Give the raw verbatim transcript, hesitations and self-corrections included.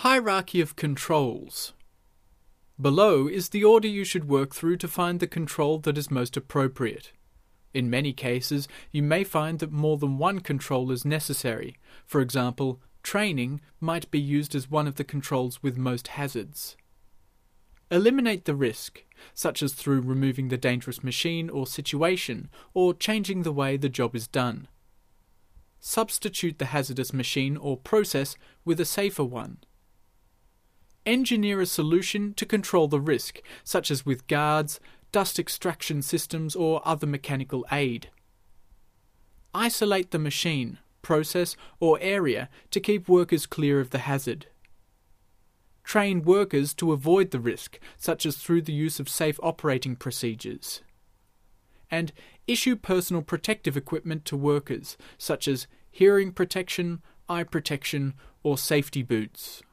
Hierarchy of controls. Below is the order you should work through to find the control that is most appropriate. In many cases, you may find that more than one control is necessary. For example, training might be used as one of the controls with most hazards. Eliminate the risk, such as through removing the dangerous machine or situation, or changing the way the job is done. Substitute the hazardous machine or process with a safer one. Engineer a solution to control the risk, such as with guards, dust extraction systems or other mechanical aid. Isolate the machine, process or area to keep workers clear of the hazard. Train workers to avoid the risk, such as through the use of safe operating procedures. And issue personal protective equipment to workers, such as hearing protection, eye protection or safety boots.